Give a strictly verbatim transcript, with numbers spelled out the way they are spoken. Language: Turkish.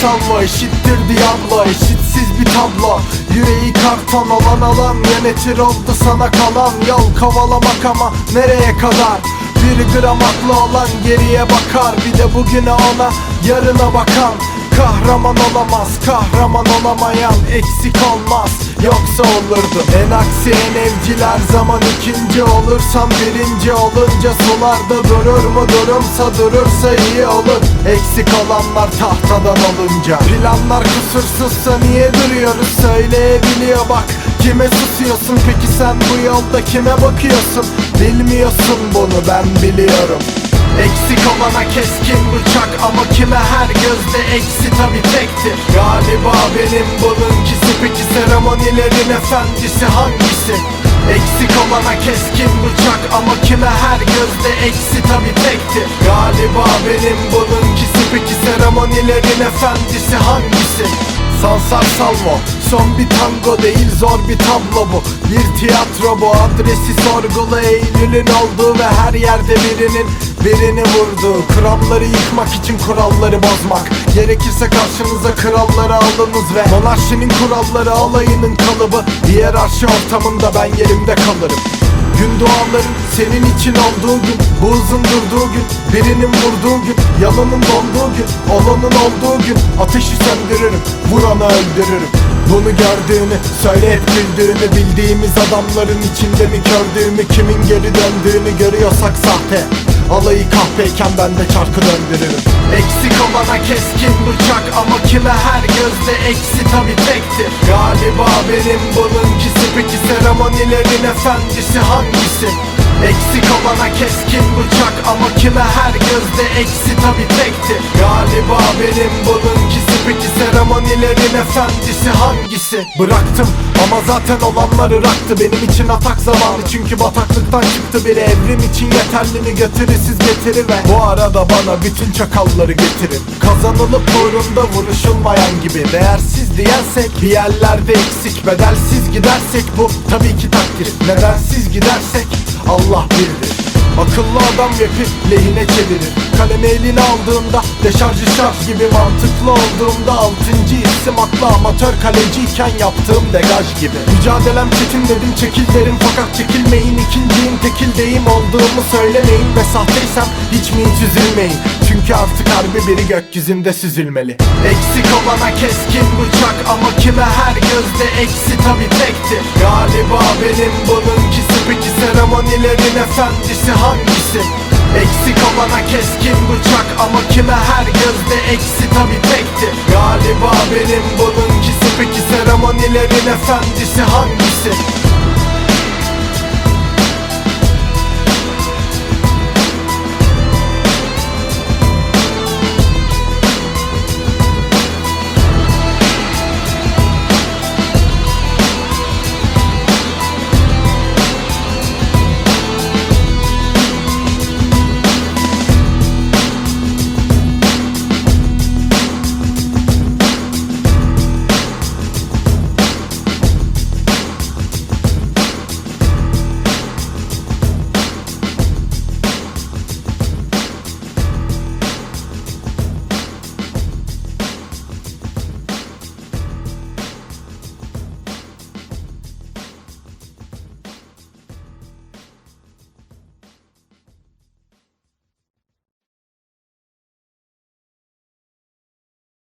salvo eşittir Diablo, eşitsiz bir tablo. Yüreği karton olan alan, yönetir oldu sana kalan yol. Kovalamak ama nereye kadar? Bir gram aklı olan geriye bakar, bir de bugüne ona yarına bakan. Kahraman olamaz, kahraman olamayan eksik olmaz, yoksa olurdu. En aksi en evciler zaman ikinci olursan birinci olunca sularda durur mu? Durumsa durursa iyi olur. Eksik olanlar tahtadan olunca. Planlar kusursuzsa niye duruyoruz? Söyleyebiliyor bak. Kime susuyorsun peki sen bu yolda, kime bakıyorsun? Bilmiyorsun bunu, ben biliyorum. Eksik olana keskin bıçak ama kime her gözde eksi tabi tektir. Galiba benim bununkisi, peki seremonilerin efendisi hangisi? Eksik olana keskin bıçak ama kime her gözde eksi tabi tektir. Galiba benim bununkisi, peki seremonilerin efendisi hangisi? Sansar salvo, son bir tango değil zor bir tablo bu. Bir tiyatro bu, adresi sorgula. Eylül'ün olduğu ve her yerde birinin birini vurduğu. Kuralları yıkmak için kuralları bozmak. Gerekirse karşınıza kralları alınız ve monarşinin kuralları alayının kalıbı. Hiyerarşi ortamında ben yerimde kalırım. Gün doğanların senin için olduğu gün, bu hızın durduğu gün, birinin vurduğu gün, yalanın donduğu gün, olanın olduğu gün. Ateşi söndürürüm, vuranı öldürürüm. Bunu gördüğünü, söyle hep güldüğünü, bildiğimiz adamların içinde mi kördüğümü, kimin geri döndüğünü görüyorsak sahte. Alayı kahpeyken ben de çarkı döndürürüm. Eksik olana keskin bıçak ama kime her gözde eksi tabi tektir. Galiba benim bununkisi, peki seremonilerin efendisi hangisi? Eksik olana keskin bıçak ama kime her gözde eksi tabi tektir. Galiba benim bununkisi, peki seremonilerin efendisi hangisi? Bıraktım ama zaten olanlar ıraktı. Benim için atak zamanı, çünkü bataklıktan çıktı biri. Evrim için yeterli mi götürü siz getiri ve bu arada bana bütün çakalları getirin. Kazanılıp uğrunda vuruşulmayan gibi. Değersiz diyensek bir yerlerde eksik, bedelsiz gidersek bu tabii ki takdir. Nedensiz gidersek Allah bildir. Akıllı adam rapi lehine çevirir. Kalemi eline aldığımda deşarjı şarj gibi, mantıklı olduğumda altıncı isim aklı amatör kaleciyken yaptığım degaj gibi. Mücadelem çetin dedim çekil derim, fakat çekilmeyin. İkinciyim tekil deyim, olduğumu söylemeyin ve sahteysem hiç mi hiç üzülmeyin. Çünkü artık harbi biri gökyüzünde süzülmeli. Eksik olana keskin bıçak ama kime her gözde eksi tabi tektir. Galiba benim bununkisi, peki seremonilerin efendisi hangisi? Eksik olana keskin bıçak ama kime her gözde eksi tabi tektir. Galiba benim bununkisi, peki seremonilerin efendisi hangisi?